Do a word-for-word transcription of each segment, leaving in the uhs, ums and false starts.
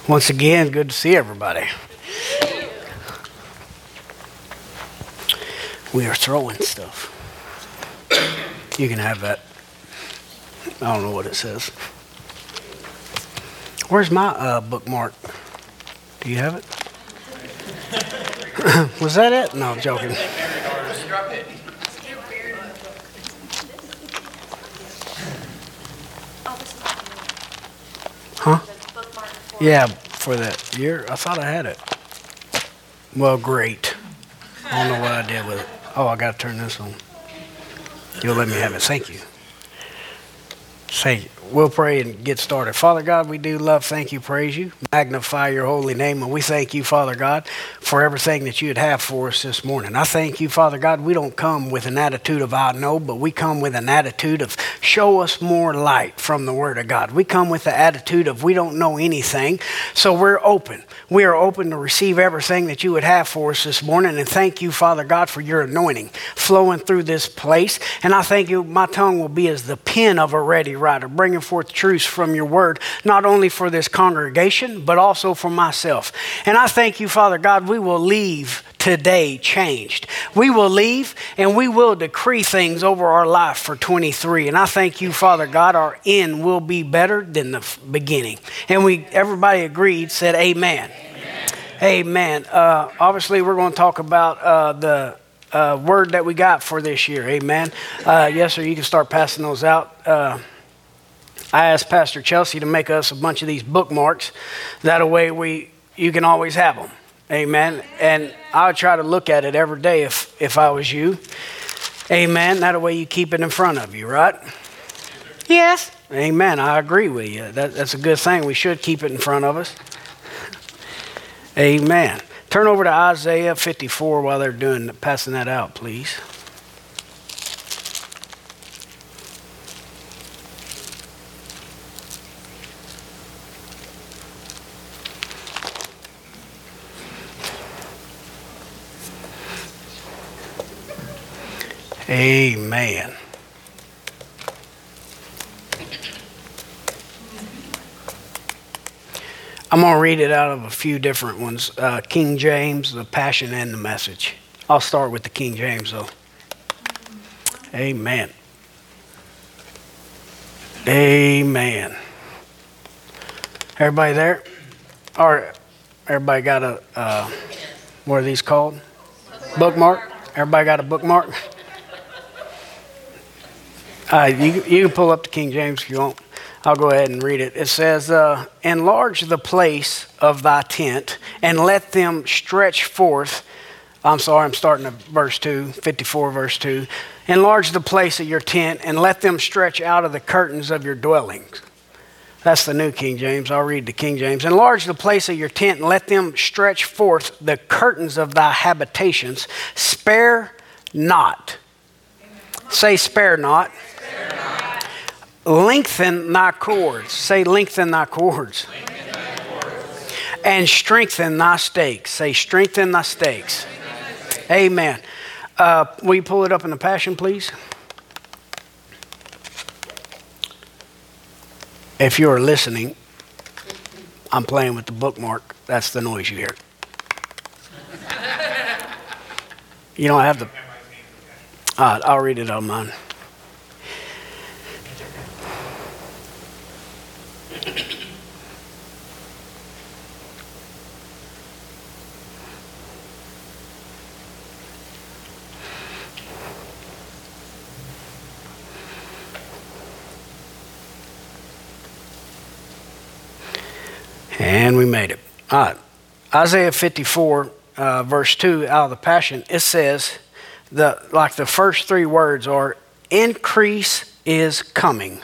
Once again, good to see everybody. We are throwing stuff. You can have that. I don't know what it says. Where's my uh, bookmark? Do you have it? Was that it? No, I'm joking. Huh? Yeah, for that year. I thought I had it. Well, great. I don't know what I did with it. Oh, I got to turn this on. You'll let me have it. Thank you. Say, we'll pray and get started. Father God, we do love, thank you, praise you, magnify your holy name, and we thank you, Father God, for everything that you'd have for us this morning. I thank you, Father God, we don't come with an attitude of I know, but we come with an attitude of show us more light from the Word of God. We come with the attitude of we don't know anything, so we're open. We are open to receive everything that you would have for us this morning, and thank you, Father God, for your anointing flowing through this place, and I thank you, my tongue will be as the pen of a ready writer, bringing forth truths from your word, not only for this congregation, but also for myself. And I thank you, Father God, we will leave today changed. We will leave and we will decree things over our life for twenty-three. And I thank you, Father God, our end will be better than the beginning. And we, everybody agreed, said amen. Amen. Amen. Uh, obviously, we're going to talk about uh, the uh, word that we got for this year. Amen. Uh, yes, sir. You can start passing those out. Uh, I asked Pastor Chelsea to make us a bunch of these bookmarks. That way we, you can always have them. Amen. And I would try to look at it every day if, if I was you. Amen. That way you keep it in front of you, right? Yes. Amen. I agree with you. That, that's a good thing. We should keep it in front of us. Amen. Turn over to Isaiah fifty-four while they're doing passing that out, please. Amen. I'm going to read it out of a few different ones. Uh, King James, the Passion, and the Message. I'll start with the King James, though. Amen. Amen. Everybody there? Or everybody got a, uh, what are these called? Bookmark? Everybody got a bookmark? Uh, you, you can pull up the King James if you want. I'll go ahead and read it. It says, uh, enlarge the place of thy tent and let them stretch forth. I'm sorry, I'm starting at verse two, fifty-four verse two. Enlarge the place of your tent and let them stretch out of the curtains of your dwellings. That's the New King James. I'll read the King James. Enlarge the place of your tent and let them stretch forth the curtains of thy habitations. Spare not. Say spare not. Lengthen thy cords. Say lengthen thy cords. Lengthen thy cords. And strengthen thy stakes. Say strengthen thy stakes. Amen. Uh, will you pull it up in the Passion, please? If you're listening, I'm playing with the bookmark. That's the noise you hear. You don't have the... Uh, I'll read it on mine. And we made it. All right. Isaiah fifty-four, uh, verse two, out of the Passion, it says, the like the first three words are, increase is coming.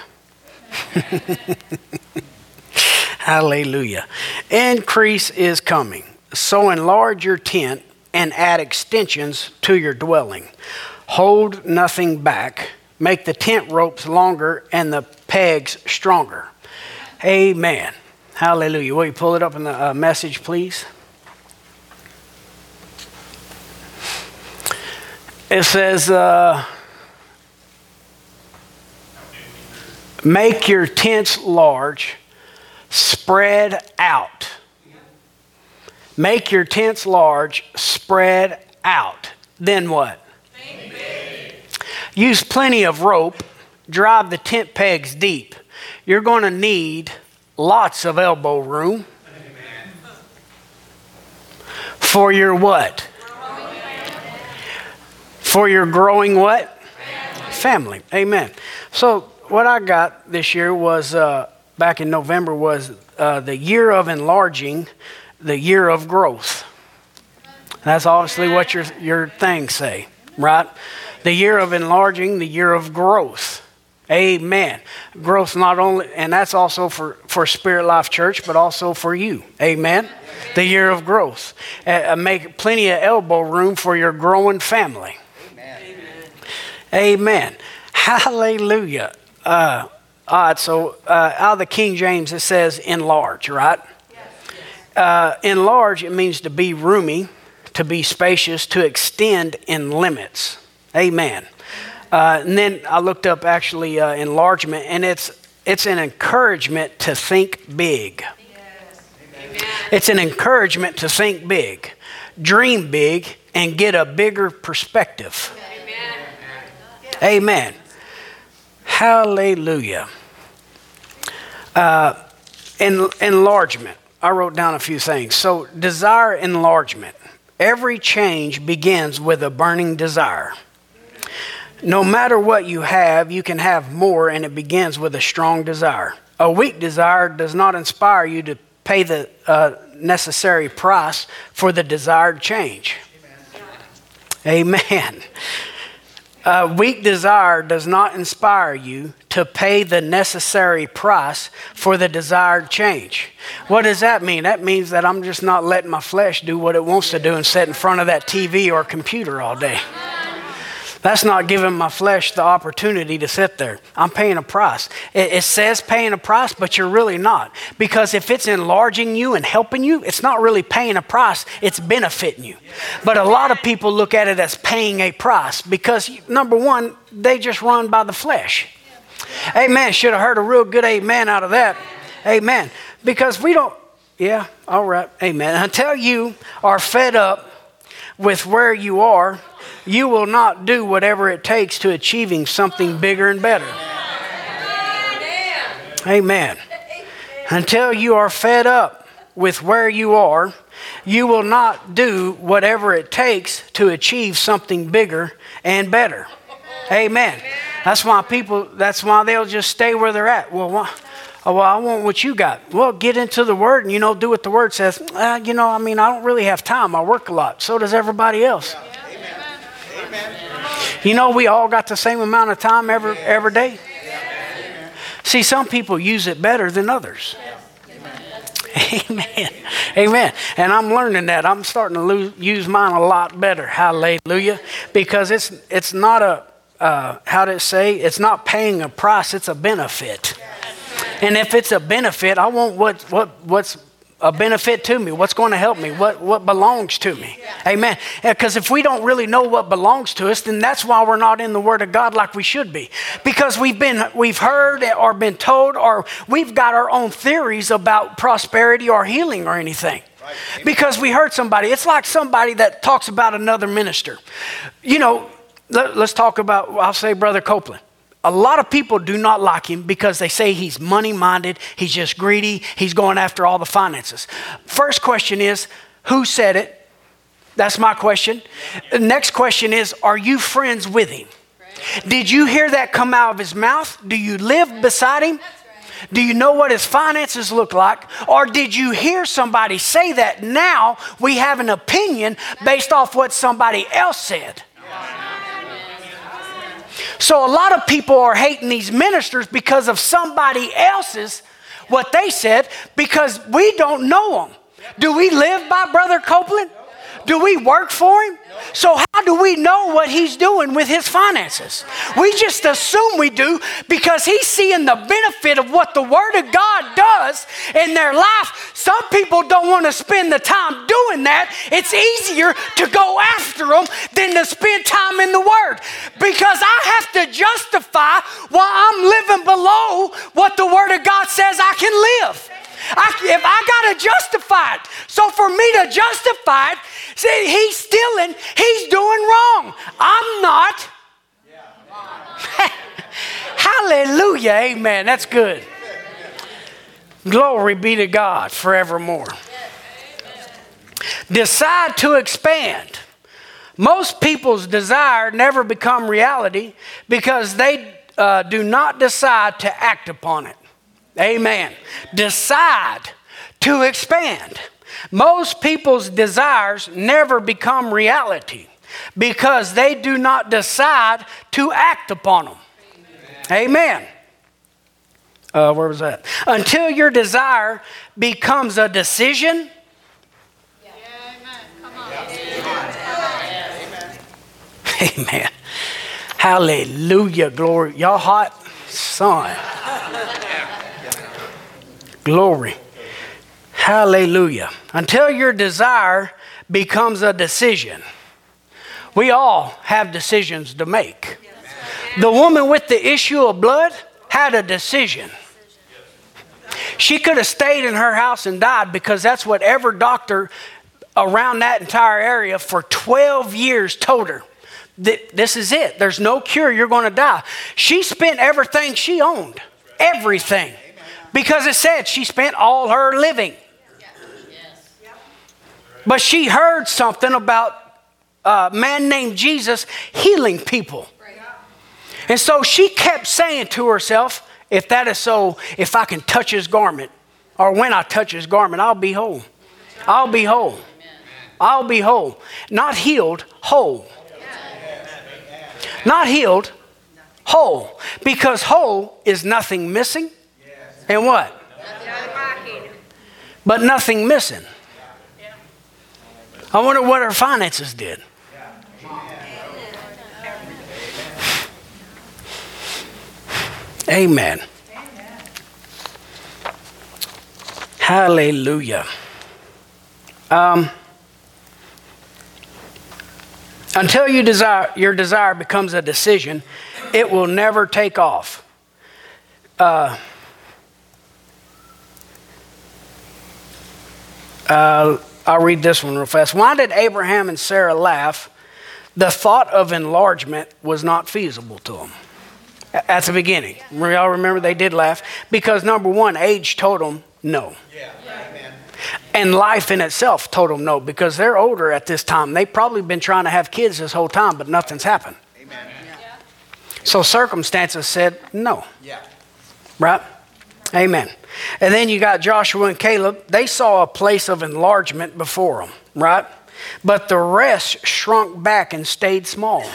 Hallelujah. Increase is coming. So enlarge your tent and add extensions to your dwelling. Hold nothing back. Make the tent ropes longer and the pegs stronger. Amen. Hallelujah. Will you pull it up in the uh, Message, please? It says, uh, make your tents large, spread out. Make your tents large, spread out. Then what? Use plenty of rope. Drive the tent pegs deep. You're going to need lots of elbow room. For your what? For your growing what? Family. Amen. So what I got this year was, uh, back in November, was uh, the year of enlarging, the year of growth. That's obviously what your, your things say, right? The year of enlarging, the year of growth. Amen. Growth not only, and that's also for, for Spirit Life Church, but also for you. Amen. The year of growth. Uh, make plenty of elbow room for your growing family. Amen. Amen. Hallelujah. Uh, all right, so uh, out of the King James it says enlarge, right? Uh, enlarge, it means to be roomy, to be spacious, to extend in limits. Amen. Uh, and then I looked up actually uh, enlargement, and it's it's an encouragement to think big. Yes. It's an encouragement to think big, dream big, and get a bigger perspective. Amen. Amen. Hallelujah. Uh, en- enlargement. I wrote down a few things. So desire enlargement. Every change begins with a burning desire. No matter what you have, you can have more, and it begins with a strong desire. A weak desire does not inspire you to pay the uh, necessary price for the desired change. Amen. Amen. A weak desire does not inspire you to pay the necessary price for the desired change. What does that mean? That means that I'm just not letting my flesh do what it wants to do and sit in front of that T V or computer all day. That's not giving my flesh the opportunity to sit there. I'm paying a price. It, it says paying a price, but you're really not. Because if it's enlarging you and helping you, it's not really paying a price. It's benefiting you. But a lot of people look at it as paying a price because, number one, they just run by the flesh. Amen. Should have heard a real good amen out of that. Amen. Because we don't, yeah, all right, amen. Until you are fed up with where you are, you will not do whatever it takes to achieving something bigger and better. Amen. Until you are fed up with where you are, you will not do whatever it takes to achieve something bigger and better. Amen. That's why people, that's why they'll just stay where they're at. Well, why? Oh, well, I want what you got. Well, get into the Word and, you know, do what the Word says. Uh, you know, I mean, I don't really have time. I work a lot. So does everybody else. You know, we all got the same amount of time every, every day. See, some people use it better than others. Amen. Amen. And I'm learning that. I'm starting to lose, use mine a lot better. Hallelujah. Because it's it's not a, uh, how to say, it's not paying a price. It's a benefit. And if it's a benefit, I want what what what's a benefit to me. What's going to help me? What what belongs to me? Amen. Because if we don't really know what belongs to us, then that's why we're not in the Word of God like we should be. Because we've been we've heard or been told, or we've got our own theories about prosperity or healing or anything. Right. Because we heard somebody. It's like somebody that talks about another minister. You know, let, let's talk about, I'll say Brother Copeland. A lot of people do not like him because they say he's money-minded, he's just greedy, he's going after all the finances. First question is, who said it? That's my question. The next question is, are you friends with him? Did you hear that come out of his mouth? Do you live beside him? Do you know what his finances look like? Or did you hear somebody say that? Now we have an opinion based off what somebody else said. So a lot of people are hating these ministers because of somebody else's, what they said, because we don't know them. Do we live by Brother Copeland? Do we work for him? So how do we know what he's doing with his finances? We just assume we do because he's seeing the benefit of what the Word of God does in their life. Some people don't want to spend the time doing that. It's easier to go after them than to spend time in the Word because I have to justify why I'm living below what the Word of God says I can live. I, if I got to to justify it. So for me to justify it, see, he's stealing, he's doing wrong. I'm not. Hallelujah, amen. That's good. Glory be to God forevermore. Decide to expand. Most people's desire never become reality because they uh, do not decide to act upon it. Amen. Decide to expand. Most people's desires never become reality because they do not decide to act upon them. Amen. Uh, where was that? Until your desire becomes a decision. Yeah. Amen. Come on. Amen. Amen. Hallelujah. Glory. Y'all hot? Son. Glory. Hallelujah. Until your desire becomes a decision. We all have decisions to make. The woman with the issue of blood had a decision. She could have stayed in her house and died because that's what every doctor around that entire area for twelve years told her. This is it. There's no cure. You're going to die. She spent everything she owned. Everything. Because it said she spent all her living. But she heard something about a man named Jesus healing people. And so she kept saying to herself, if that is so, if I can touch his garment, or when I touch his garment, I'll be whole. I'll be whole. I'll be whole. Not healed, whole. Not healed, whole. Because whole is nothing missing. And what? But nothing missing. I wonder what her finances did. Amen. Hallelujah. Um, until you desire, your desire becomes a decision, it will never take off. Uh, uh, I'll read this one real fast. Why did Abraham and Sarah laugh? The thought of enlargement was not feasible to them. At the beginning. Y'all remember they did laugh? Because number one, age told them no. Yeah. Amen. And life in itself told them no. Because they're older at this time. They've probably been trying to have kids this whole time, but nothing's happened. Amen. Yeah. So circumstances said no. Yeah. Right? Amen. And then you got Joshua and Caleb. They saw a place of enlargement before them. Right? But the rest shrunk back and stayed small.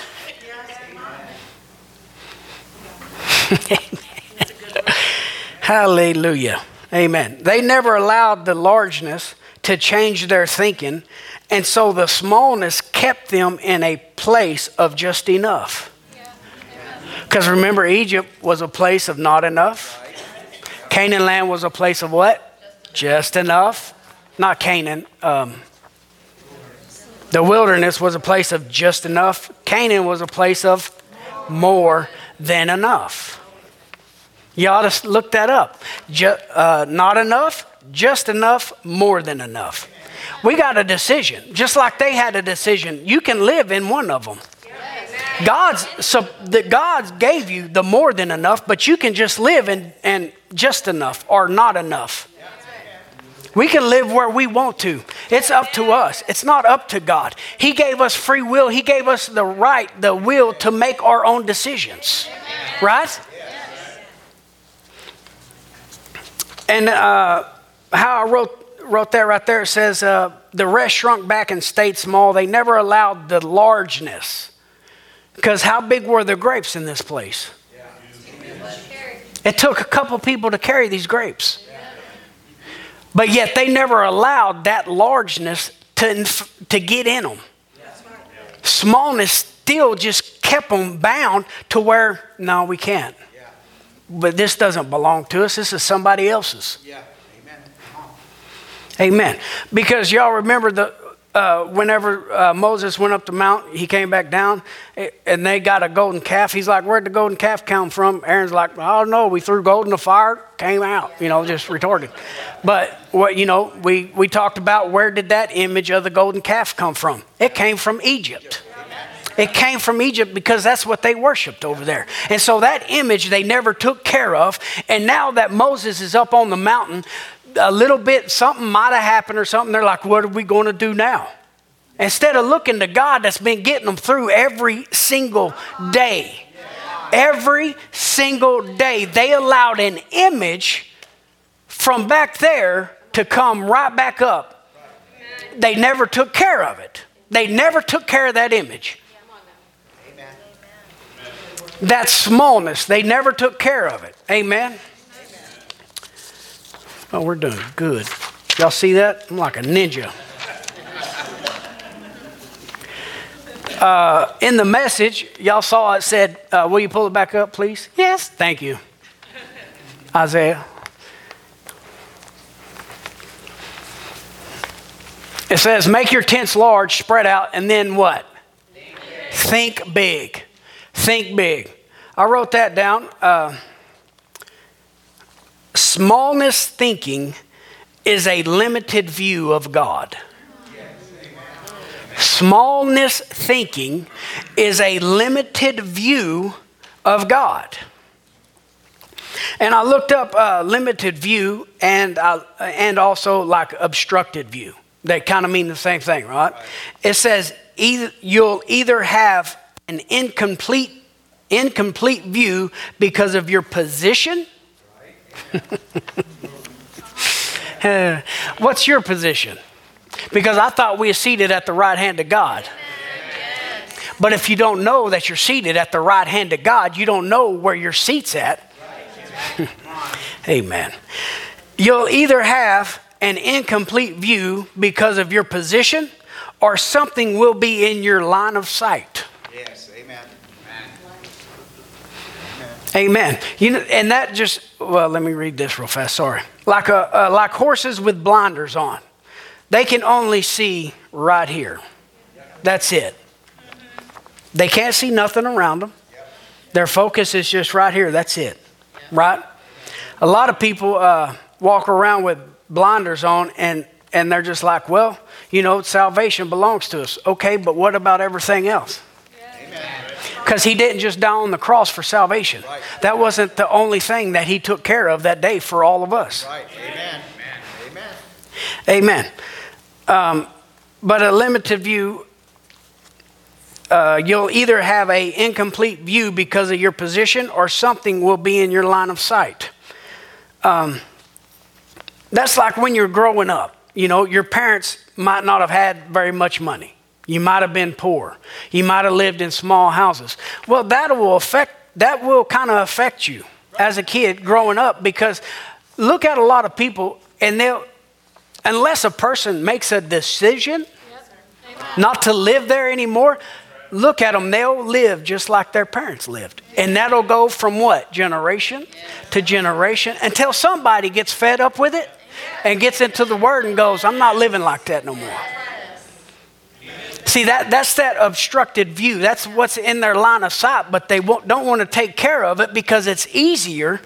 Hallelujah. Amen. They never allowed the largeness to change their thinking, and so the smallness kept them in a place of just enough. Because remember, Egypt was a place of not enough. Canaan land was a place of what? Just enough. Not Canaan. Um, the wilderness was a place of just enough. Canaan was a place of more than enough. You ought to look that up. Just, uh, not enough, just enough, more than enough. We got a decision. Just like they had a decision. You can live in one of them. God's, so the, God gave you the more than enough, but you can just live in, in just enough or not enough. We can live where we want to. It's up to us. It's not up to God. He gave us free will. He gave us the right, the will to make our own decisions. Right? And uh, how I wrote wrote that right there, it says, uh, the rest shrunk back and stayed small. They never allowed the largeness. Because how big were the grapes in this place? It took a couple people to carry these grapes. But yet they never allowed that largeness to, to get in them. Smallness still just kept them bound to where, no, we can't. But this doesn't belong to us. This is somebody else's. Yeah. Amen. Amen. Because y'all remember the uh, whenever uh, Moses went up the mount, he came back down, and they got a golden calf. He's like, where'd the golden calf come from? Aaron's like, oh, no, we threw gold in the fire, came out, you know, just retorted. But, what you know, we, we talked about where did that image of the golden calf come from? It came from Egypt. It came from Egypt because that's what they worshiped over there. And so that image they never took care of. And now that Moses is up on the mountain, a little bit, something might have happened or something. They're like, what are we going to do now? Instead of looking to God that's been getting them through every single day. Every single day. They allowed an image from back there to come right back up. They never took care of it. They never took care of that image. That smallness, they never took care of it. Amen? Oh, we're doing good. Y'all see that? I'm like a ninja. Uh, in the message, y'all saw it said, uh, will you pull it back up, please? Yes, thank you. Isaiah. It says, make your tents large, spread out, and then what? Think big. Think big. I wrote that down. Uh, smallness thinking is a limited view of God. Smallness thinking is a limited view of God. And I looked up uh, limited view and uh, and also like obstructed view. They kind of mean the same thing, right? Right. It says either you'll either have an incomplete incomplete view because of your position. uh, what's your position? Because I thought we were seated at the right hand of God. Yes. But if you don't know that you're seated at the right hand of God, you don't know where your seat's at. Right. Amen. You'll either have an incomplete view because of your position, or something will be in your line of sight. Yes, amen. Amen. You know, and that just, well, let me read this real fast. Sorry. Like a uh, like horses with blinders on. They can only see right here. That's it. They can't see nothing around them. Their focus is just right here. That's it. Right? A lot of people uh, walk around with blinders on and, and they're just like, well, you know, salvation belongs to us. Okay, but what about everything else? Because he didn't just die on the cross for salvation. Right. That wasn't the only thing that he took care of that day for all of us. Right. Amen. Amen. Amen. Um, but a limited view, uh, you'll either have an incomplete view because of your position, or something will be in your line of sight. Um, that's like when you're growing up. You know, your parents might not have had very much money. You might have been poor. You might have lived in small houses. Well, that will affect, that will kind of affect you as a kid growing up, because look at a lot of people, and they'll, unless a person makes a decision not to live there anymore, look at them, they'll live just like their parents lived. And that'll go from what? Generation to generation until somebody gets fed up with it and gets into the word and goes, I'm not living like that no more. See, that, that's that obstructed view. That's what's in their line of sight, but they won't, don't want to take care of it because it's easier.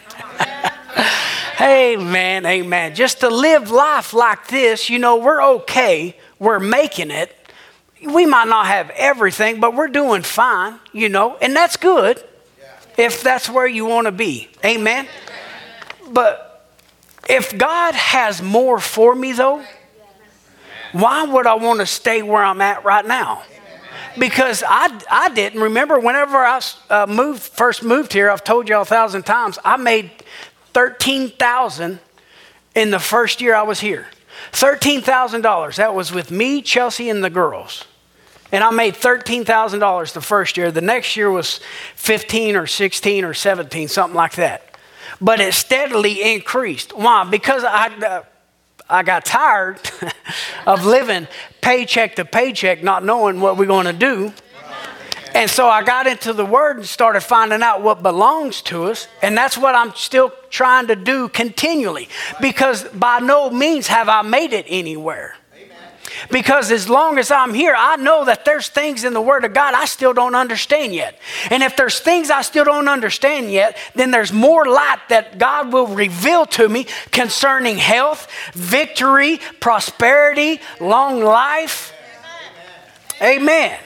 Amen, amen. Just to live life like this, you know, we're okay. We're making it. We might not have everything, but we're doing fine, you know, and that's good if that's where you want to be. Amen. But if God has more for me, though, why would I want to stay where I'm at right now? Because I, I didn't remember whenever I uh, moved, first moved here, I've told you a thousand times, I made thirteen thousand dollars in the first year I was here. thirteen thousand dollars. That was with me, Chelsea, and the girls. And I made thirteen thousand dollars the first year. The next year was fifteen or sixteen or seventeen, something like that. But it steadily increased. Why? Because I... Uh, I got tired of living paycheck to paycheck, not knowing what we're going to do. And so I got into the Word and started finding out what belongs to us. And that's what I'm still trying to do continually. Because by no means have I made it anywhere. Because as long as I'm here, I know that there's things in the Word of God I still don't understand yet. And if there's things I still don't understand yet, then there's more light that God will reveal to me concerning health, victory, prosperity, long life. Amen. Amen.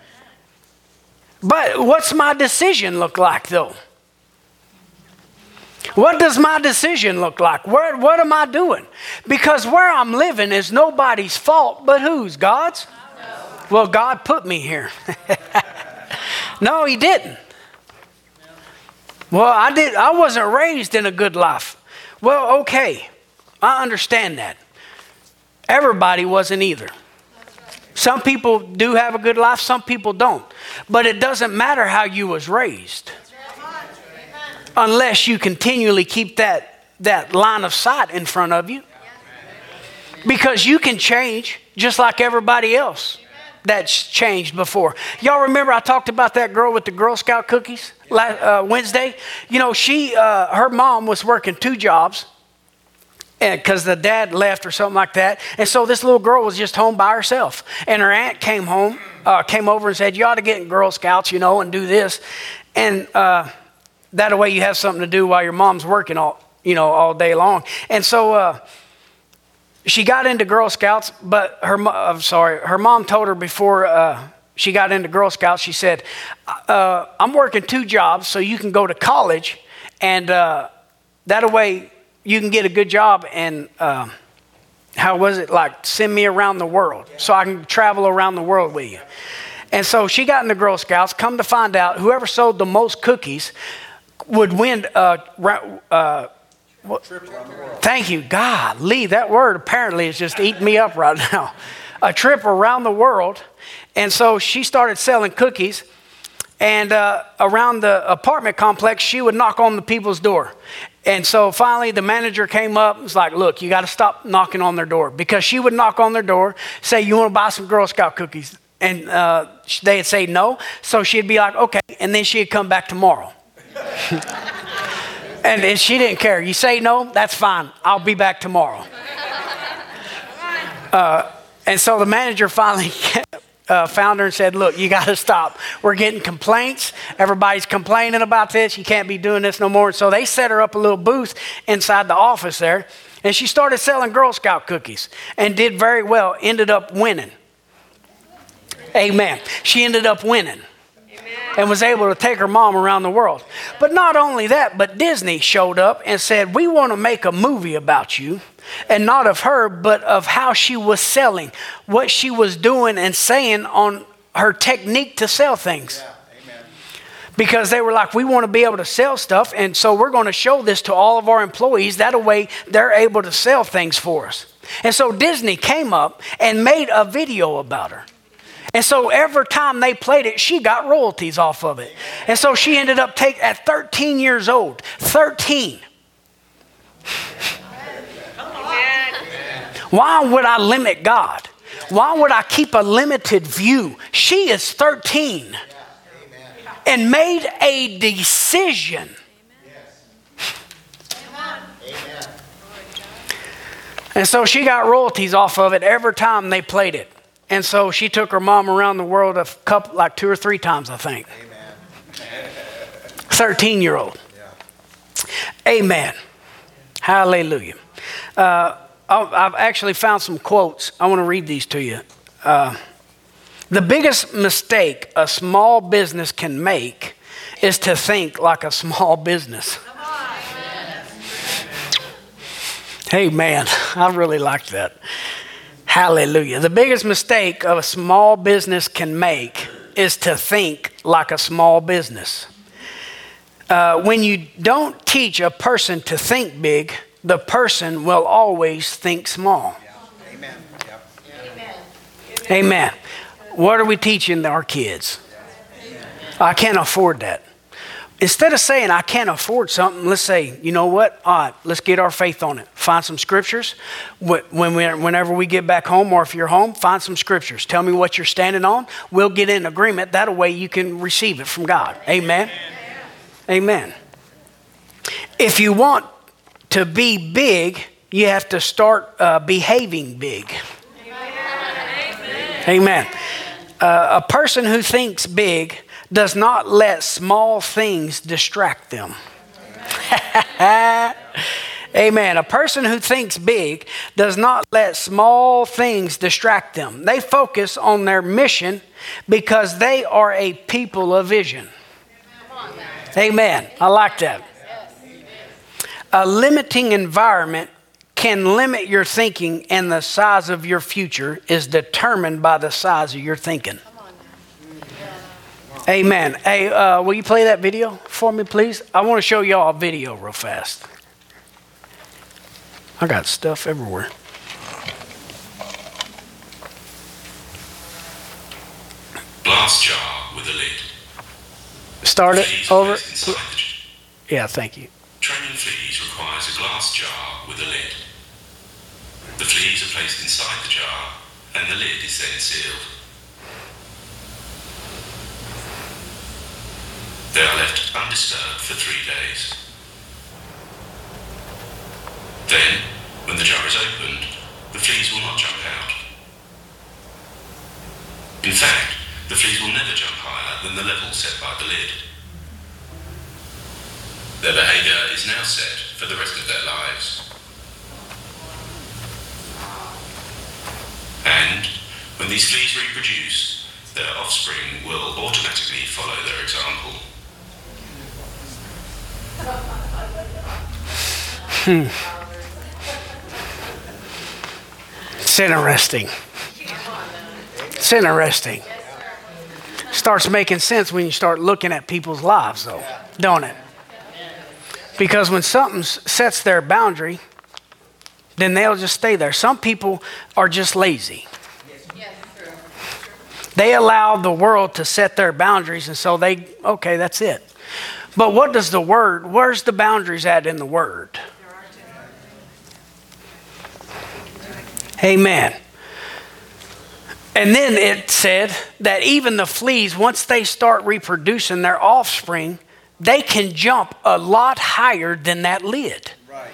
But what's my decision look like though? What does my decision look like? Where, what am I doing? Because where I'm living is nobody's fault but whose? God's? No. Well, God put me here. No, he didn't. Well, I did. I wasn't raised in a good life. Well, okay. I understand that. Everybody wasn't either. Some people do have a good life, some people don't. But it doesn't matter how you was raised. Unless you continually keep that, that line of sight in front of you. Because you can change just like everybody else that's changed before. Y'all remember I talked about that girl with the Girl Scout cookies last, uh, Wednesday? You know, she, uh, her mom was working two jobs because the dad left or something like that. And so this little girl was just home by herself. And her aunt came home, uh, came over and said, you ought to get in Girl Scouts, you know, and do this. And, uh, that way you have something to do while your mom's working all, you know, all day long. And so uh, she got into Girl Scouts, but her, I'm sorry, her mom told her before uh, she got into Girl Scouts, she said, uh, I'm working two jobs so you can go to college and uh, that way you can get a good job and uh, how was it, like send me around the world so I can travel around the world with you. And so she got into Girl Scouts. Come to find out, whoever sold the most cookies would win. Uh, uh, what? Thank you, God. Lee, that word apparently is just eating me up right now. A trip around the world. And so she started selling cookies. And uh, around the apartment complex, she would knock on the people's door. And so finally the manager came up and was like, look, you got to stop knocking on their door. Because she would knock on their door, say, you want to buy some Girl Scout cookies? And uh, they'd say no. So she'd be like, okay. And then she'd come back tomorrow. and, and she didn't care. You say no, that's fine. I'll be back tomorrow. Uh, and so the manager finally uh, found her and said, look, you got to stop. We're getting complaints. Everybody's complaining about this. You can't be doing this no more. So they set her up a little booth inside the office there. And she started selling Girl Scout cookies and did very well. Ended up winning. Amen. She ended up winning. And was able to take her mom around the world. But not only that, but Disney showed up and said, we want to make a movie about you. And not of her, but of how she was selling. What she was doing and saying on her technique to sell things. Yeah, amen. Because they were like, we want to be able to sell stuff. And so we're going to show this to all of our employees. That way they're able to sell things for us. And so Disney came up and made a video about her. And so every time they played it, she got royalties off of it. And so she ended up taking, at thirteen years old, thirteen. Why would I limit God? Why would I keep a limited view? She is thirteen and made a decision. And so she got royalties off of it every time they played it. And so she took her mom around the world a couple, like two or three times, I think. thirteen-year-old. Yeah. Amen. Hallelujah. Uh, I've actually found some quotes. I want to read these to you. Uh, the biggest mistake a small business can make is to think like a small business. Hey, man, I really like that. Hallelujah. The biggest mistake of a small business can make is to think like a small business. Uh, when you don't teach a person to think big, the person will always think small. Yeah. Amen. Yep. Amen. Amen. What are we teaching our kids? Amen. I can't afford that. Instead of saying, I can't afford something, let's say, you know what? All right, let's get our faith on it. Find some scriptures. When we, whenever we get back home, or if you're home, find some scriptures. Tell me what you're standing on. We'll get in agreement. That way you can receive it from God. Amen. Amen. Amen. If you want to be big, you have to start uh, behaving big. Amen. Amen. Uh, a person who thinks big does not let small things distract them. Amen. A person who thinks big does not let small things distract them. They focus on their mission because they are a people of vision. Amen. I like that. A limiting environment can limit your thinking, and the size of your future is determined by the size of your thinking. Amen. Hey, uh, will you play that video for me, please? I want to show y'all a video real fast. I got stuff everywhere. Glass jar with a lid. Start it Fleas over. placed inside the j- Yeah, thank you. Training fleas requires a glass jar with a lid. The fleas are placed inside the jar and the lid is then sealed. They are left undisturbed for three days. Then, when the jar is opened, the fleas will not jump out. In fact, the fleas will never jump higher than the level set by the lid. Their behavior is now set for the rest of their lives. And when these fleas reproduce, their offspring will automatically follow their example. Hmm. It's interesting. It's interesting. Starts making sense when you start looking at people's lives, though, don't it? Because when something s- sets their boundary, then they'll just stay there. Some people are just lazy. They allow the world to set their boundaries, and so they, okay, that's it. But what does the word, where's the boundaries at in the word? Amen. And then it said that even the fleas, once they start reproducing their offspring, they can jump a lot higher than that lid. Right.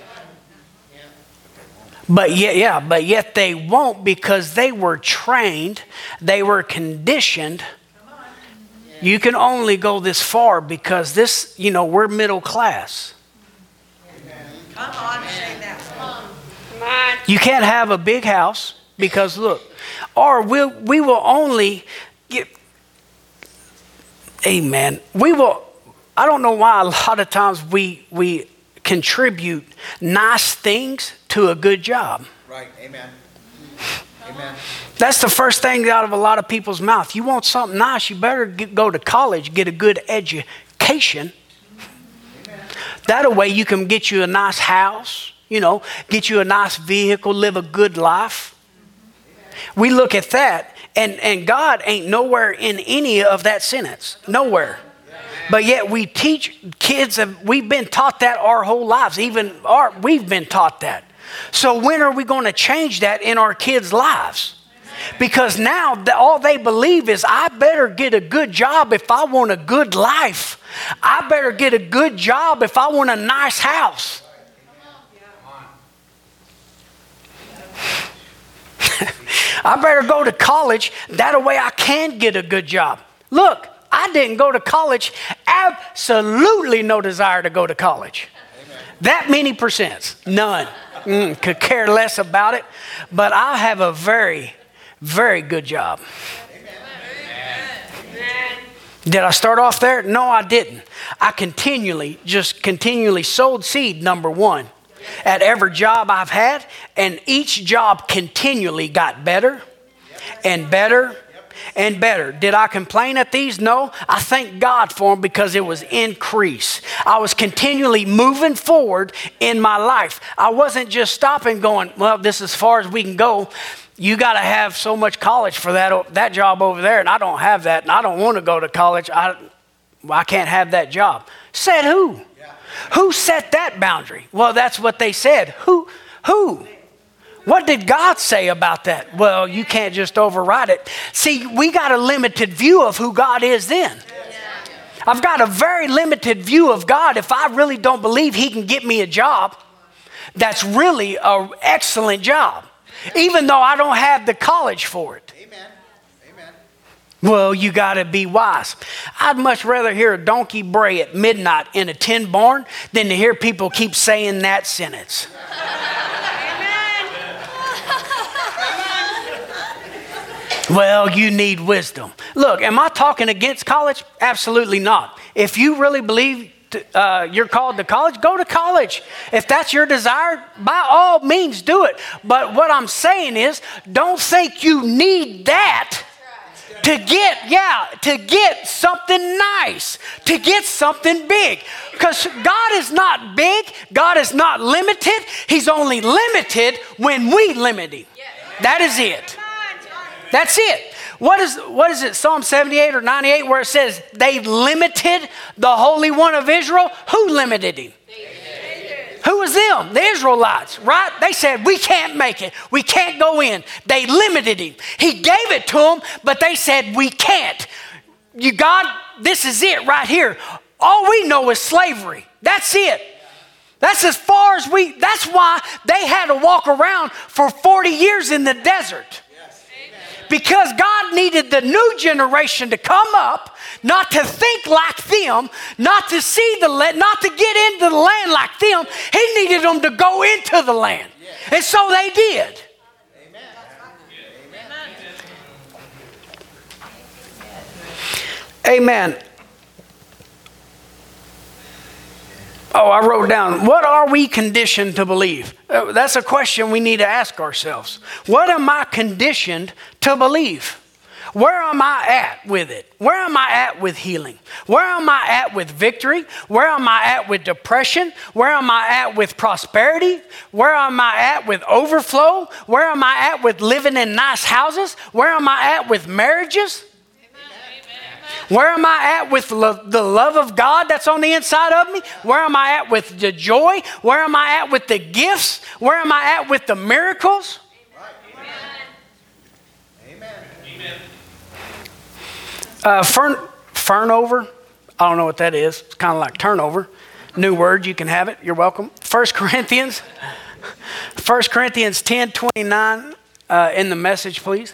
But yet, yeah, but yet they won't, because they were trained, they were conditioned. You can only go this far because this, you know, we're middle class. Come on, say that. You can't have a big house because look, or we'll, we will only get, amen, we will, I don't know why a lot of times we, we contribute nice things to a good job. Right. Amen. Amen. That's the first thing out of a lot of people's mouth. You want something nice, you better get, go to college, get a good education. Amen. That way you can get you a nice house, you know, get you a nice vehicle, live a good life. We look at that, and, and God ain't nowhere in any of that sentence. Nowhere. But yet we teach kids, and we've been taught that our whole lives. Even our, we've been taught that. So when are we going to change that in our kids' lives? Because now the, all they believe is, I better get a good job if I want a good life. I better get a good job if I want a nice house. I better go to college. That way I can get a good job. Look, I didn't go to college. Absolutely no desire to go to college. Amen. That many percents. None. Mm, could care less about it. But I have a very, very good job. Amen. Did I start off there? No, I didn't. I continually, just continually sowed seed, number one, at every job I've had. And each job continually got better and better and better. Did I complain at these? No. I thank God for them because it was increase. I was continually moving forward in my life. I wasn't just stopping going, well, this is as far as we can go. You got to have so much college for that, that job over there, and I don't have that, and I don't want to go to college. I, I can't have that job. Said who? Yeah. Who set that boundary? Well, that's what they said. Who? Who? What did God say about that? Well, you can't just override it. See, we got a limited view of who God is then. I've got a very limited view of God if I really don't believe he can get me a job that's really an excellent job, even though I don't have the college for it. Amen. Well, you got to be wise. I'd much rather hear a donkey bray at midnight in a tin barn than to hear people keep saying that sentence. Well, you need wisdom. Look, am I talking against college? Absolutely not. If you really believe to, uh, you're called to college, go to college. If that's your desire, by all means do it. But what I'm saying is, don't think you need that to get, yeah, to get something nice, to get something big. Because God is not big. God is not limited. He's only limited when we limit him. That is it. That's it. What is, what is it, Psalm seventy-eight or ninety-eight, where it says they limited the Holy One of Israel? Who limited him? Who was them? The Israelites, right? They said, we can't make it. We can't go in. They limited him. He gave it to them, but they said, we can't. You God, this is it right here. All we know is slavery. That's it. That's as far as we, that's why they had to walk around for forty years in the desert. Because God needed the new generation to come up, not to think like them, not to see the land, not to get into the land like them. He needed them to go into the land. And so they did. Amen. Oh, I wrote down, what are we conditioned to believe? Uh, that's a question we need to ask ourselves. What am I conditioned to believe? Where am I at with it? Where am I at with healing? Where am I at with victory? Where am I at with depression? Where am I at with prosperity? Where am I at with overflow? Where am I at with living in nice houses? Where am I at with marriages? Where am I at with lo- the love of God that's on the inside of me? Where am I at with the joy? Where am I at with the gifts? Where am I at with the miracles? Amen. Amen. Uh, fern, fernover, I don't know what that is. It's kind of like turnover. New word, you can have it. You're welcome. First Corinthians, First Corinthians ten twenty-nine uh, in the Message, please.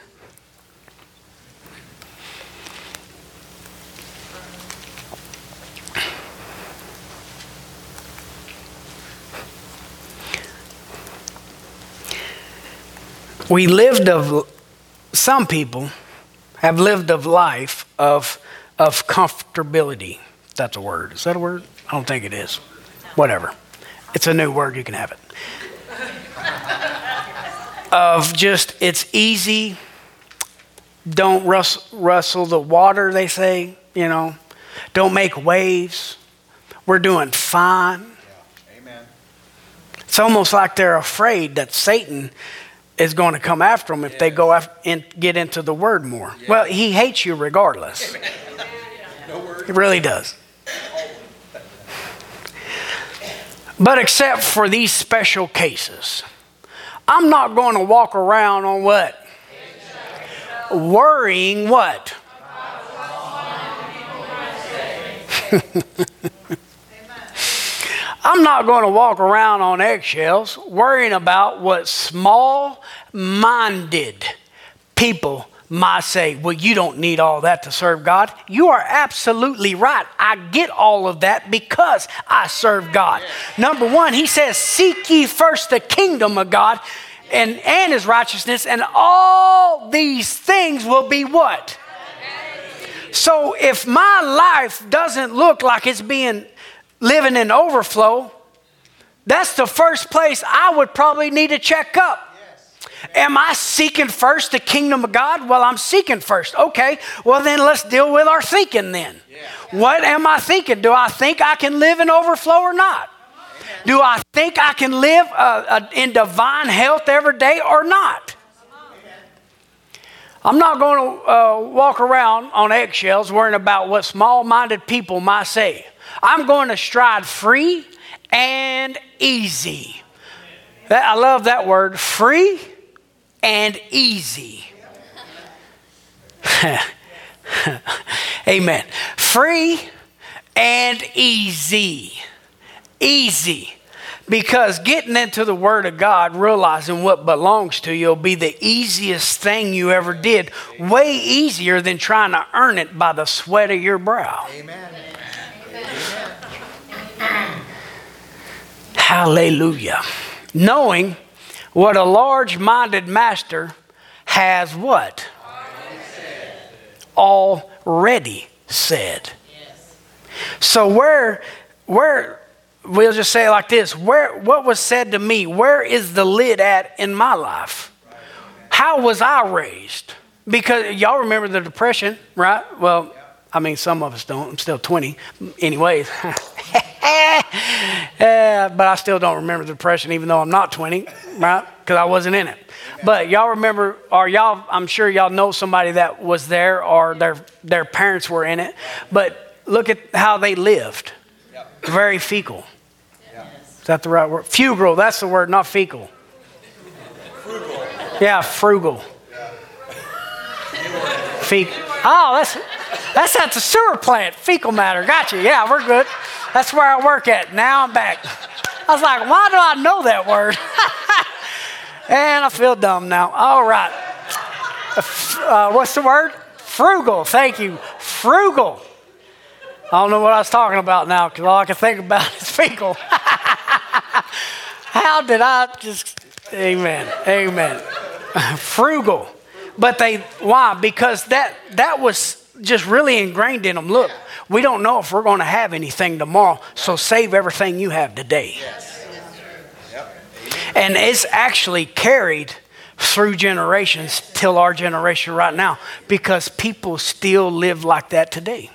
We lived of, some people have lived of life of, of comfortability. That's a word. Is that a word? I don't think it is. Whatever. It's a new word. You can have it. Of just, it's easy. Don't rus- rustle the water, they say, you know. Don't make waves. We're doing fine. Yeah. Amen. It's almost like they're afraid that Satan is going to come after them if yes. they go after and get into the word more. Yes. Well, he hates you regardless. No word. He really does. But except for these special cases, I'm not going to walk around on what? Worrying what? I'm not going to walk around on eggshells worrying about what small-minded people might say. Well, you don't need all that to serve God. You are absolutely right. I get all of that because I serve God. Number one, he says, seek ye first the kingdom of God and, and his righteousness, and all these things will be what? So if my life doesn't look like it's being living in overflow, that's the first place I would probably need to check up. Yes. Am I seeking first the kingdom of God? Well, I'm seeking first. Okay, well then let's deal with our thinking then. Yeah. What am I thinking? Do I think I can live in overflow or not? Amen. Do I think I can live uh, uh, in divine health every day or not? Amen. I'm not going to uh, walk around on eggshells worrying about what small-minded people might say. I'm going to stride free and easy. That, I love that word, free and easy. Amen. Free and easy. Easy. Because getting into the Word of God, realizing what belongs to you will be the easiest thing you ever did. Way easier than trying to earn it by the sweat of your brow. Amen. Hallelujah. Knowing what a large-minded master has what? Already said. So where, where, we'll just say it like this. Where, what was said to me, where is the lid at in my life? How was I raised? Because y'all remember the Depression, right? Well, I mean, some of us don't. I'm still twenty. Anyways. Yeah, but I still don't remember the Depression, even though I'm not twenty, right? Because I wasn't in it. But y'all remember, or y'all, I'm sure y'all know somebody that was there, or their their parents were in it. But look at how they lived. Very fecal. Is that the right word? Fugal, that's the word, not fecal. Frugal. Yeah, frugal. Fecal. Oh, that's that's at the sewer plant. Fecal matter. Gotcha. Yeah, we're good. That's where I work at. Now I'm back. I was like, why do I know that word? And I feel dumb now. All right. Uh, what's the word? Frugal. Thank you. Frugal. I don't know what I was talking about now because all I can think about is fecal. How did I just... Amen. Amen. Frugal. But they... Why? Because that that was just really ingrained in them. Look, we don't know if we're going to have anything tomorrow, so save everything you have today. And it's actually carried through generations till our generation right now because people still live like that today.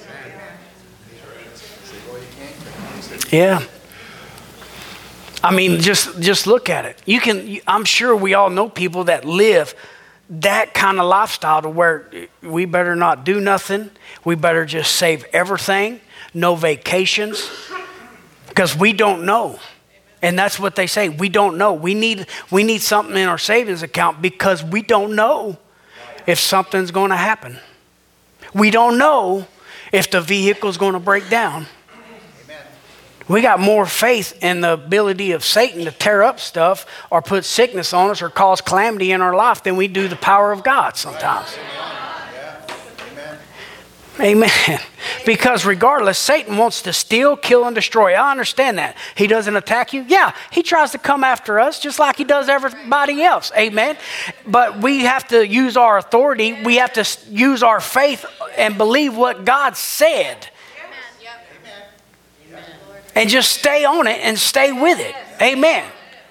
Yeah. I mean, just just look at it. You can. I'm sure we all know people that live that kind of lifestyle to where we better not do nothing. We better just save everything. No vacations, because we don't know. And that's what they say. We don't know. We need we need something in our savings account because we don't know if something's going to happen. We don't know if the vehicle's going to break down. We got more faith in the ability of Satan to tear up stuff or put sickness on us or cause calamity in our life than we do the power of God sometimes. Amen. Because regardless, Satan wants to steal, kill, and destroy. I understand that. He doesn't attack you. Yeah, he tries to come after us just like he does everybody else. Amen. But we have to use our authority. We have to use our faith and believe what God said. And just stay on it and stay with it. Amen.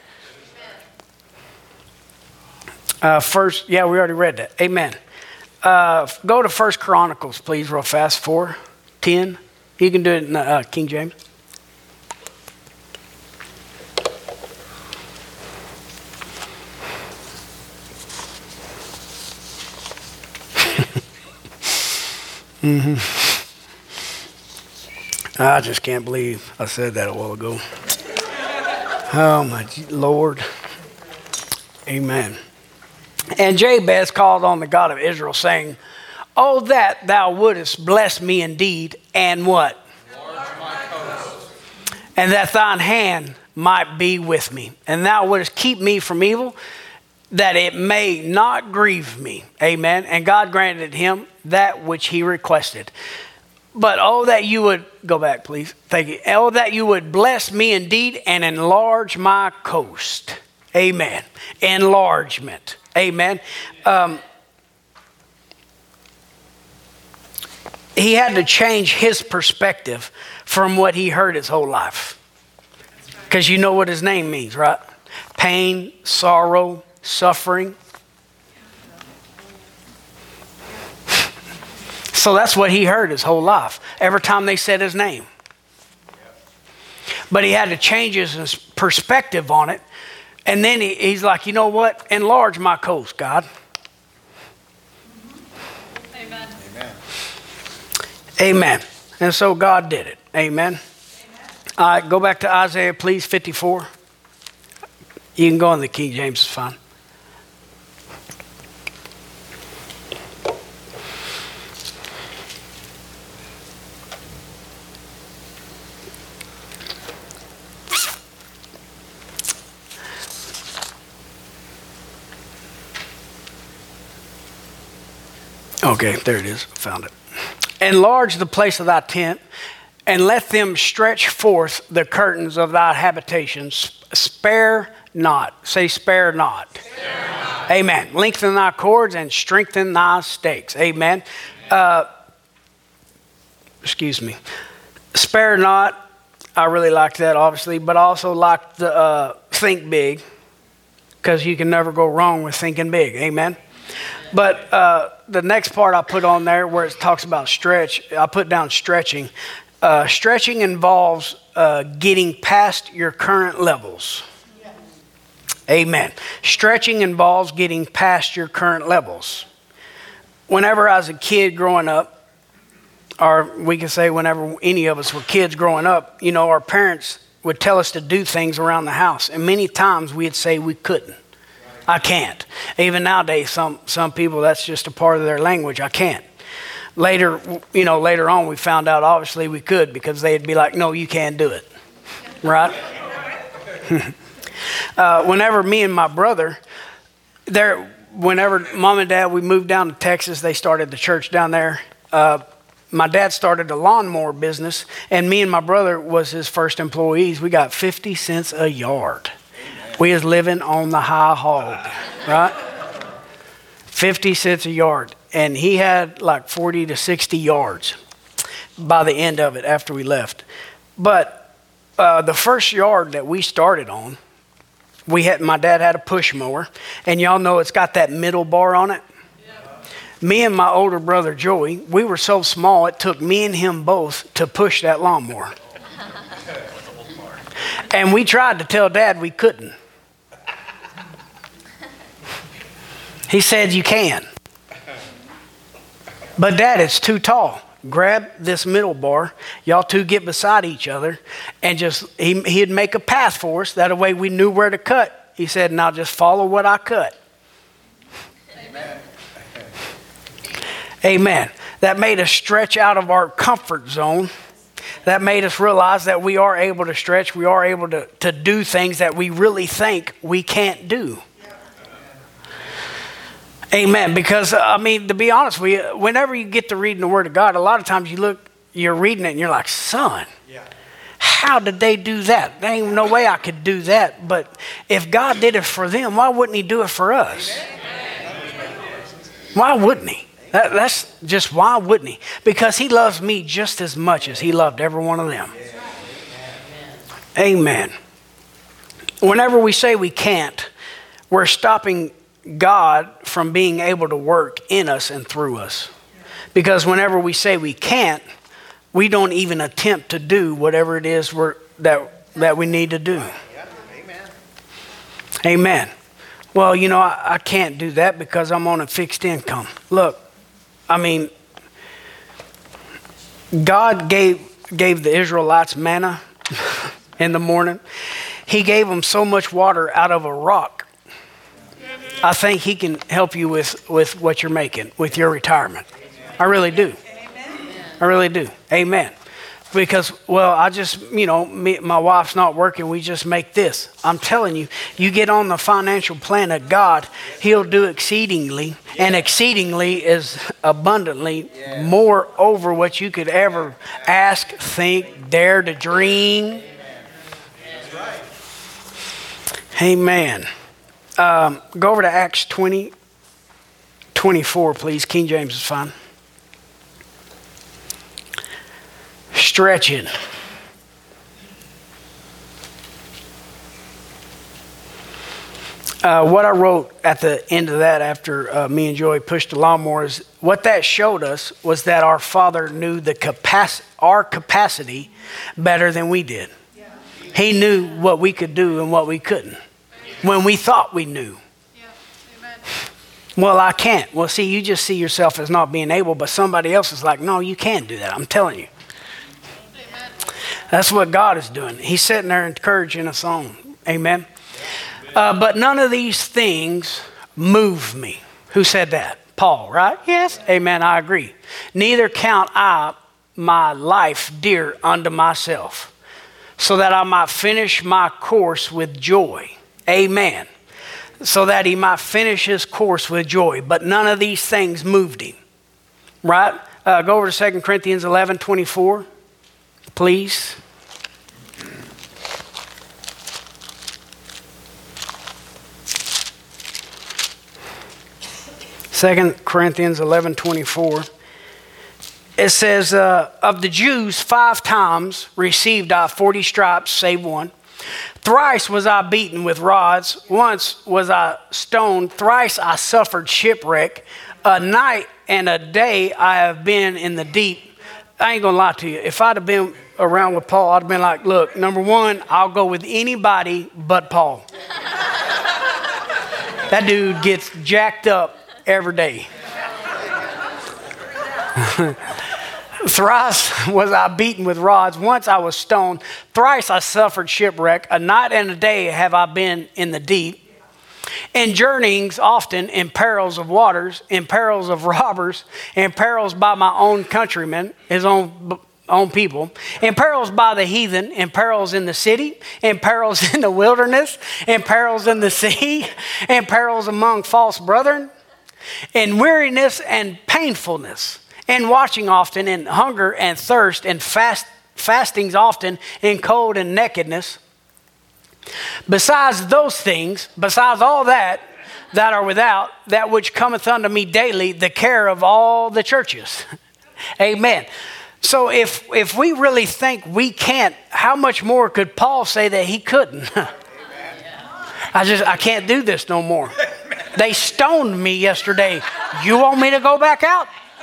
Uh, first, yeah, we already read that. Amen. Uh, go to First Chronicles, please, real fast. four ten. You can do it in uh, King James. mm-hmm. I just can't believe I said that a while ago. Oh, my Lord. Amen. And Jabez called on the God of Israel, saying, "Oh, that thou wouldest bless me indeed, and what? And that thine hand might be with me, and thou wouldest keep me from evil, that it may not grieve me." Amen. And God granted him that which he requested. But oh, that you would, go back please, thank you. Oh, that you would bless me indeed and enlarge my coast. Amen. Enlargement. Amen. Um, he had to change his perspective from what he heard his whole life. Because you know what his name means, right? Pain, sorrow, suffering. So that's what he heard his whole life, every time they said his name. But he had to change his perspective on it. And then he, he's like, you know what? Enlarge my coast, God. Amen. Amen. Amen. And so God did it. Amen. Amen. All right, go back to Isaiah, please, fifty-four. You can go in the King James, it's fine. Okay, there it is. Found it. Enlarge the place of thy tent, and let them stretch forth the curtains of thy habitations. Spare not. Say, spare not. Spare not. Amen. Lengthen thy cords and strengthen thy stakes. Amen. Uh, excuse me. Spare not. I really liked that, obviously, but I also like the uh, think big, because you can never go wrong with thinking big. Amen. But uh, the next part I put on there where it talks about stretch, I put down stretching. Uh, stretching involves uh, getting past your current levels. Yes. Amen. Stretching involves getting past your current levels. Whenever I was a kid growing up, or we can say whenever any of us were kids growing up, you know, our parents would tell us to do things around the house. And many times we'd say we couldn't. I can't. Even nowadays, some, some people, that's just a part of their language. I can't. Later, you know, later on, we found out obviously we could, because they'd be like, no, you can't do it. Right? uh, whenever me and my brother, there, whenever mom and dad, we moved down to Texas, they started the church down there. Uh, my dad started a lawnmower business, and me and my brother was his first employees. We got fifty cents a yard. We was living on the high hog, right? fifty cents a yard. And he had like forty to sixty yards by the end of it after we left. But uh, the first yard that we started on, we had, my dad had a push mower. And y'all know it's got that middle bar on it. Yeah. Me and my older brother, Joey, we were so small, it took me and him both to push that lawnmower. And we tried to tell Dad we couldn't. He said, you can. But Dad, it's too tall. Grab this middle bar. Y'all two get beside each other. And just, he, he'd make a path for us. That way we knew where to cut. He said, now just follow what I cut. Amen. Amen. That made us stretch out of our comfort zone. That made us realize that we are able to stretch. We are able to, to do things that we really think we can't do. Amen. Because, I mean, to be honest with you, whenever you get to reading the Word of God, a lot of times you look, you're reading it and you're like, son, yeah. How did they do that? There ain't no way I could do that. But if God did it for them, why wouldn't he do it for us? Amen. Why wouldn't he? That, that's just, why wouldn't he? Because he loves me just as much as he loved every one of them. Amen. Whenever we say we can't, we're stopping God from being able to work in us and through us. Because whenever we say we can't, we don't even attempt to do whatever it is we're, that, that we need to do. Amen. Amen. Well, you know, I, I can't do that because I'm on a fixed income. Look, I mean, God gave, gave the Israelites manna in the morning. He gave them so much water out of a rock. I think he can help you with, with what you're making, with your retirement. I really do. I really do. Amen. Because, well, I just, you know, me, my wife's not working. We just make this. I'm telling you, you get on the financial plan of God, he'll do exceedingly. And exceedingly is abundantly more over what you could ever ask, think, dare to dream. Amen. Um, go over to Acts twenty, twenty-four, please. King James is fine. Stretching. Uh, what I wrote at the end of that after uh, me and Joey pushed the lawnmower is what that showed us was that our Father knew the capac- our capacity better than we did. Yeah. He knew what we could do and what we couldn't when we thought we knew. Yeah. Amen. Well, I can't. Well, see, you just see yourself as not being able, but somebody else is like, no, you can't do that. I'm telling you. Amen. That's what God is doing. He's sitting there encouraging us on. Amen. Uh, but none of these things move me. Who said that? Paul, right? Yes. Amen. I agree. Neither count I my life dear unto myself, so that I might finish my course with joy. Amen. So that he might finish his course with joy. But none of these things moved him. right? Uh, go over to Second Corinthians eleven twenty-four, please. Second Corinthians eleven twenty-four. It says, uh, of the Jews, five times received I forty stripes, save one. Thrice was I beaten with rods. Once was I stoned. Thrice I suffered shipwreck. A night and a day I have been in the deep. I ain't gonna lie to you. If I'd have been around with Paul, I'd have been like, look, number one, I'll go with anybody but Paul. That dude gets jacked up every day. Thrice was I beaten with rods. Once I was stoned. Thrice I suffered shipwreck. A night and a day have I been in the deep. In journeyings often, in perils of waters, in perils of robbers, in perils by my own countrymen, his own own people, in perils by the heathen, in perils in the city, in perils in the wilderness, in perils in the sea, in perils among false brethren, in weariness and painfulness, in watching often, in hunger and thirst, in fast, fastings often, in cold and nakedness. Besides those things, besides all that, that are without, that which cometh unto me daily, the care of all the churches. Amen. So if if we really think we can't, how much more could Paul say that he couldn't? I just, I can't do this no more. They stoned me yesterday. You want me to go back out?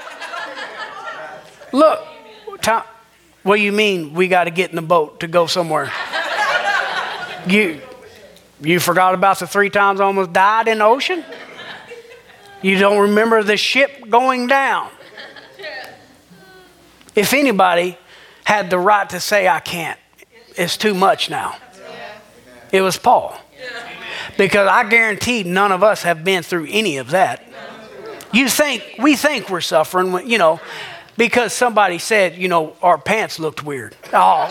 Look, Tom, what do you mean we got to get in the boat to go somewhere? You, you forgot about the three times I almost died in the ocean? You don't remember the ship going down? If anybody had the right to say, I can't, it's too much now, it was Paul. Because I guarantee none of us have been through any of that. You think, we think we're suffering, when, you know, because somebody said, you know, our pants looked weird. Oh.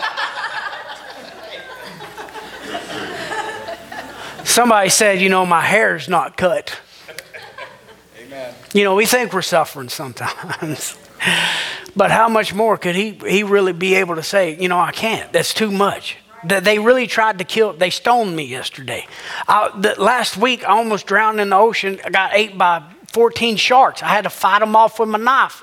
Somebody said, you know, my hair's not cut. Amen. You know, we think we're suffering sometimes. But how much more could he, he really be able to say, you know, I can't. That's too much. They really tried to kill, they stoned me yesterday. I, the, last week, I almost drowned in the ocean. I got ate by fourteen sharks. I had to fight them off with my knife.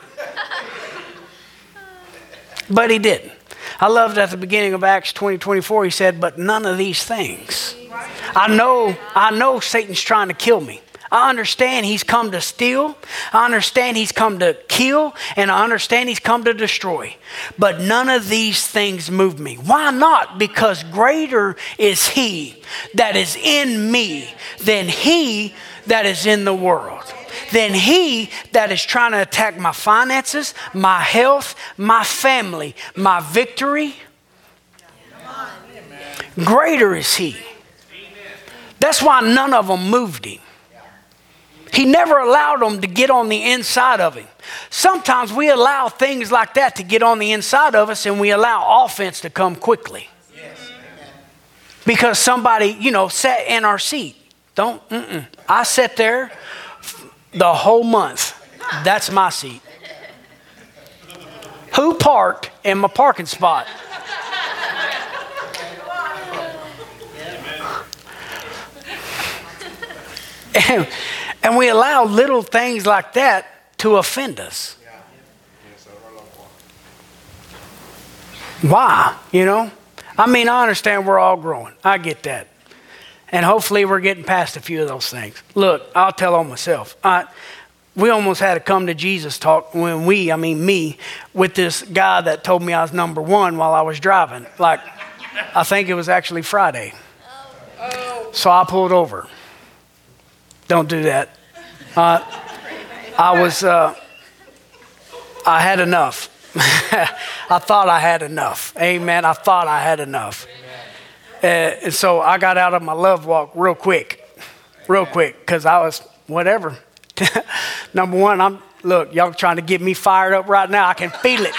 But he didn't. I loved at the beginning of Acts twenty twenty-four, he said, but none of these things. I know, I know Satan's trying to kill me. I understand he's come to steal. I understand he's come to kill. And I understand he's come to destroy. But none of these things move me. Why not? Because greater is he that is in me than he that is in the world. Than he that is trying to attack my finances, my health, my family, my victory. Greater is he. That's why none of them moved him. He never allowed them to get on the inside of him. Sometimes we allow things like that to get on the inside of us, and we allow offense to come quickly. Because somebody, you know, sat in our seat. Don't, mm-mm. I sat there the whole month. That's my seat. Who parked in my parking spot? And, and we allow little things like that to offend us. Why? You know? I mean, I understand we're all growing. I get that. And hopefully we're getting past a few of those things. Look, I'll tell on myself. I, we almost had a come to Jesus talk when we, I mean me, with this guy that told me I was number one while I was driving. Like, I think it was actually Friday. So I pulled over. Don't do that. Uh, I was, uh, I had enough. I thought I had enough. Amen. I thought I had enough. Uh, and so I got out of my love walk real quick, real quick, because I was, whatever. Number one, I'm, look, y'all trying to get me fired up right now. I can feel it.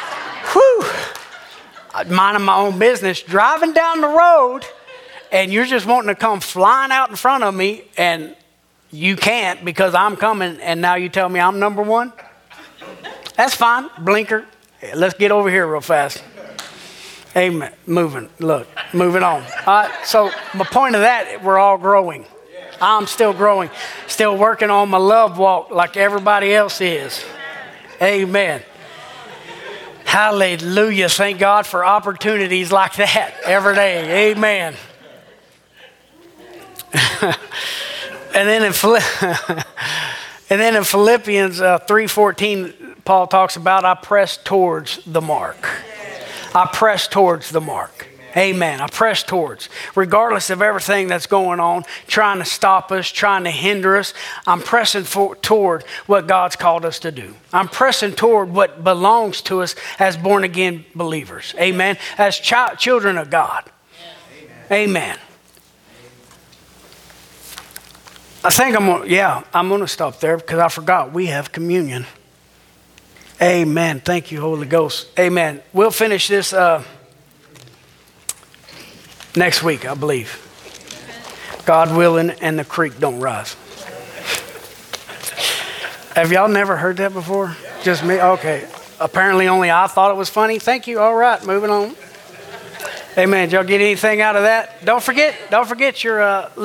Whew. Minding my own business, driving down the road, and you're just wanting to come flying out in front of me, and you can't because I'm coming, and now you tell me I'm number one? That's fine. Blinker. Let's get over here real fast. Amen. Moving. Look, moving on. All right. So my point of that, we're all growing. I'm still growing. Still working on my love walk like everybody else is. Amen. Hallelujah. Thank God for opportunities like that every day. Amen. and then in Philipp- and then in Philippians uh, three fourteen, Paul talks about, I press towards the mark. I press towards the mark. Amen. I press towards. Regardless of everything that's going on, trying to stop us, trying to hinder us, I'm pressing for, toward what God's called us to do. I'm pressing toward what belongs to us as born again believers. Amen. As chi- children of God. Amen. Amen. I think I'm going to, yeah, I'm going to stop there because I forgot we have communion. Amen. Thank you, Holy Ghost. Amen. We'll finish this uh, next week, I believe. God willing, and the creek don't rise. Have y'all never heard that before? Just me? Okay. Apparently only I thought it was funny. Thank you. All right. Moving on. Amen. Did y'all get anything out of that? Don't forget, don't forget your... Uh,